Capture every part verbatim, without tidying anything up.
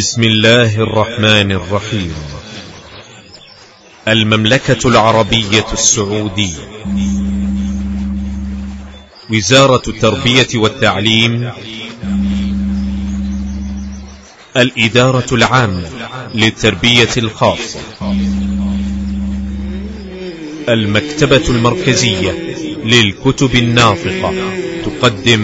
بسم الله الرحمن الرحيم. المملكة العربية السعودية، وزارة التربية والتعليم، الإدارة العامة للتربية الخاصة، المكتبة المركزية للكتب الناطقة تقدم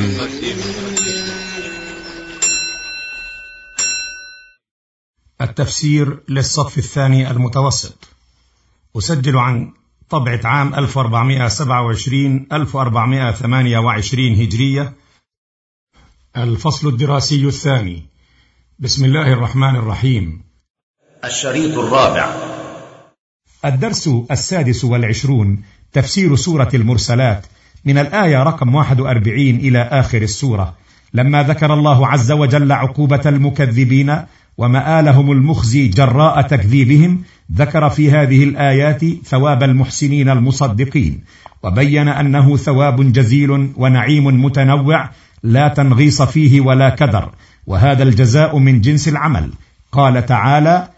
التفسير للصف الثاني المتوسط، أسجل عن طبعة عام ألف وأربعمائة وسبعة وعشرين ألف وأربعمائة وثمانية وعشرين هجرية، الفصل الدراسي الثاني. بسم الله الرحمن الرحيم. الشريط الرابع. الدرس السادس والعشرون، تفسير سورة المرسلات من الآية رقم واحد وأربعين إلى آخر السورة. لما ذكر الله عز وجل عقوبة المكذبين ومآلهم المخزي جراء تكذيبهم، ذكر في هذه الآيات ثواب المحسنين المصدقين، وبين أنه ثواب جزيل ونعيم متنوع لا تنغيص فيه ولا كدر، وهذا الجزاء من جنس العمل. قال تعالى: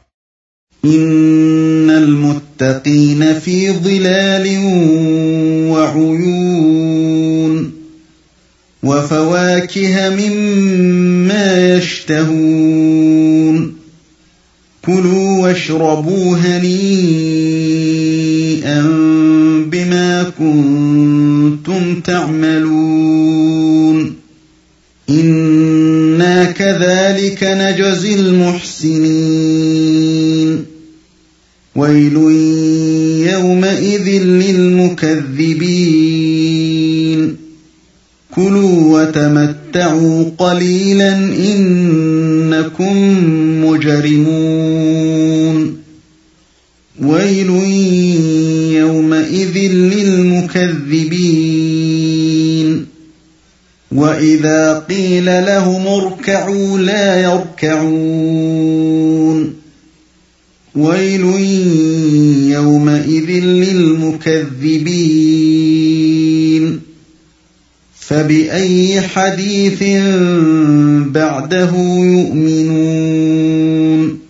إن المتقين في ظلال وعيون وفواكه مما يشتهون كلوا واشربوا هنيئا بما كنتم تعملون إنا كذلك نجزي المحسنين ويل يومئذ للمكذبين كلوا وتمتعوا قليلا إنكم مجرمون ويل يومئذ للمكذبين وإذا قيل لهم اركعوا لا يركعون ويل يومئذ للمكذبين فبأي حديث بعده يؤمنون.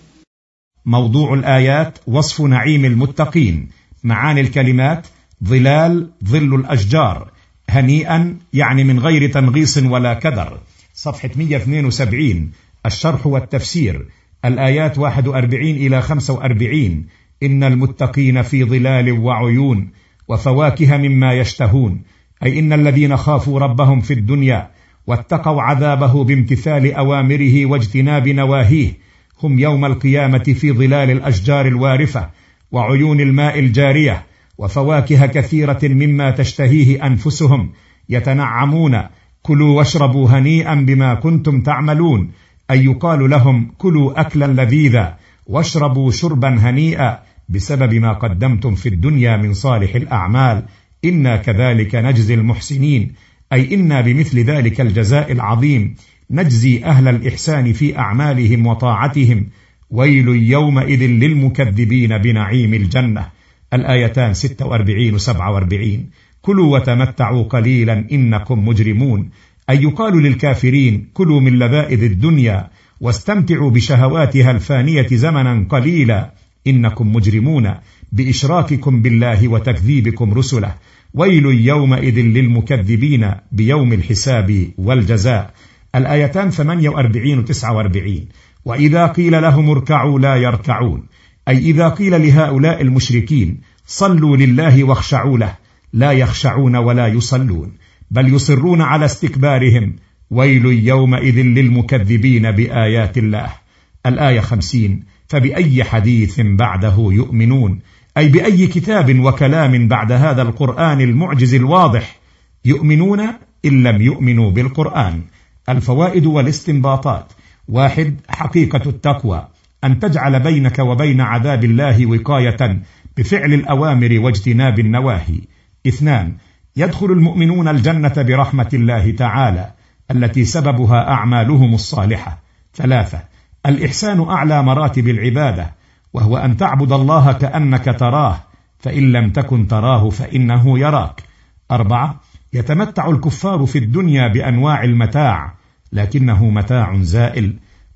موضوع الآيات وصف نعيم المتقين. معاني الكلمات: ظلال ظل الأشجار، هنيئا يعني من غير تنغيص ولا كدر. صفحة مئة واثنين وسبعين. الشرح والتفسير. الآيات واحد وأربعين إلى خمسة وأربعين. إن المتقين في ظلال وعيون وفواكه مما يشتهون، أي إن الذين خافوا ربهم في الدنيا واتقوا عذابه بامتثال أوامره واجتناب نواهيه هم يوم القيامة في ظلال الأشجار الوارفة وعيون الماء الجارية وفواكه كثيرة مما تشتهيه أنفسهم يتنعمون. كلوا واشربوا هنيئا بما كنتم تعملون، أي يقال لهم كلوا أكلا لذيذا واشربوا شربا هنيئا بسبب ما قدمتم في الدنيا من صالح الأعمال، إنا كذلك نجزي المحسنين، أي إنا بمثل ذلك الجزاء العظيم نجزي أهل الإحسان في أعمالهم وطاعتهم. ويل يومئذ للمكذبين بنعيم الجنة. الآيتان ستة وأربعين وسبعة وأربعين. كلوا وتمتعوا قليلا إنكم مجرمون، أي يقال للكافرين كلوا من لذائذ الدنيا واستمتعوا بشهواتها الفانية زمنا قليلا إنكم مجرمون بإشراككم بالله وتكذيبكم رسله. ويل يومئذ للمكذبين بيوم الحساب والجزاء. الآيتان ثمانية وأربعين وتسعة وأربعين. وإذا قيل لهم اركعوا لا يركعون، أي إذا قيل لهؤلاء المشركين صلوا لله واخشعوا له لا يخشعون ولا يصلون بل يصرون على استكبارهم. ويل يومئذ للمكذبين بآيات الله. الآية خمسين. فبأي حديث بعده يؤمنون، أي بأي كتاب وكلام بعد هذا القرآن المعجز الواضح يؤمنون إن لم يؤمنوا بالقرآن. الفوائد والاستنباطات. واحد. حقيقة التقوى أن تجعل بينك وبين عذاب الله وقاية بفعل الأوامر واجتناب النواهي. اثنان. يدخل المؤمنون الجنة برحمة الله تعالى التي سببها أعمالهم الصالحة. ثلاثة. الإحسان أعلى مراتب العبادة، وهو أن تعبد الله كأنك تراه، فإن لم تكن تراه فإنه يراك. أربعة. يتمتع الكفار في الدنيا بأنواع المتاع، لكنه متاع زائل،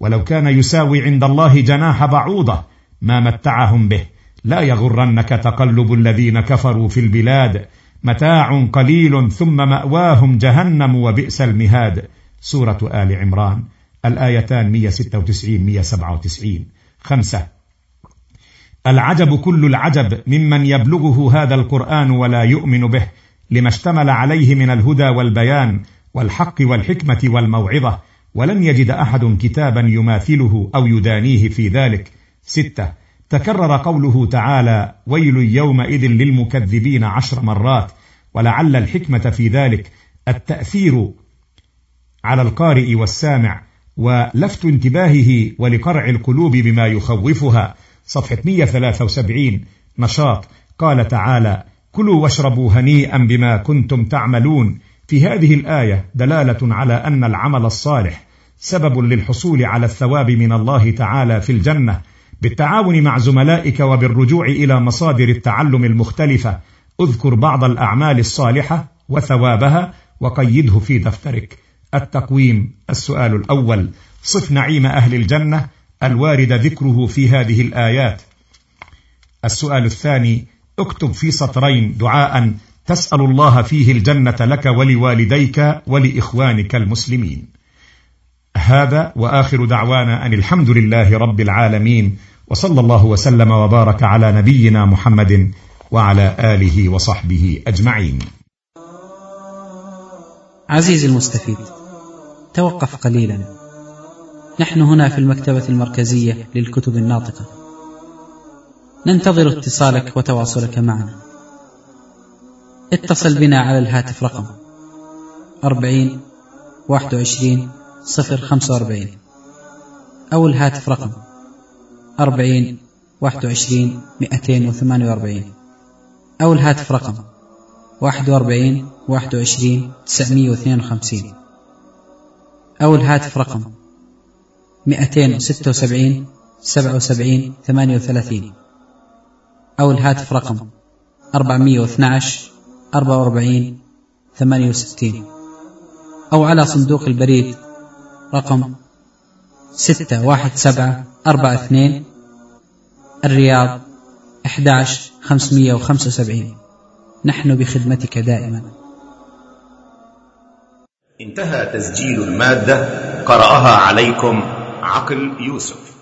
ولو كان يساوي عند الله جناح بعوضة ما متعهم به. لا يغرنك تقلب الذين كفروا في البلاد، متاع قليل ثم مأواهم جهنم وبئس المهاد. سورة آل عمران، الآيتان مئة وستة وتسعين مئة وسبعة وتسعين. خمسة، العجب كل العجب ممن يبلغه هذا القرآن ولا يؤمن به، لما اشتمل عليه من الهدى والبيان والحق والحكمة والموعظة، ولم يجد أحد كتابا يماثله أو يدانيه في ذلك. ستة، تكرر قوله تعالى: ويل يومئذ للمكذبين عشر مرات، ولعل الحكمة في ذلك التأثير على القارئ والسامع ولفت انتباهه ولقرع القلوب بما يخوفها. صفحة مئة وثلاثة وسبعين. نشاط. قال تعالى: كلوا واشربوا هنيئا بما كنتم تعملون. في هذه الآية دلالة على أن العمل الصالح سبب للحصول على الثواب من الله تعالى في الجنة، بالتعاون مع زملائك وبالرجوع إلى مصادر التعلم المختلفة. اذكر بعض الأعمال الصالحة وثوابها وقيده في دفترك. التقويم. السؤال الأول: صف نعيم أهل الجنة الوارد ذكره في هذه الآيات. السؤال الثاني: اكتب في سطرين دعاء تسأل الله فيه الجنة لك ولوالديك ولإخوانك المسلمين. هذا وآخر دعوانا أن الحمد لله رب العالمين، وصلى الله وسلم وبارك على نبينا محمد وعلى آله وصحبه أجمعين. عزيزي المستفيد، توقف قليلا. نحن هنا في المكتبة المركزية للكتب الناطقة، ننتظر اتصالك وتواصلك معنا. اتصل بنا على الهاتف رقم أربعين واحد وعشرين صفر خمسة وأربعين، أو الهاتف رقم أربعين واحد وعشرين مئتين وثمانية وأربعين، أو الهاتف رقم واحد وأربعين واحد وعشرين تسعمئة واثنين وخمسين، أو الهاتف رقم مئتين وستة وسبعين سبعة وسبعين ثمانية وثلاثين، أو الهاتف رقم أربعمئة واثني عشر أربعة وأربعين ثمانية وستين، أو على صندوق البريد رقم ستة واحد سبعة أربعة اثنين، الرياض أحد عشر خمسمئة وخمسة وسبعين. نحن بخدمتك دائما. انتهى تسجيل المادة، قرأها عليكم عقل يوسف.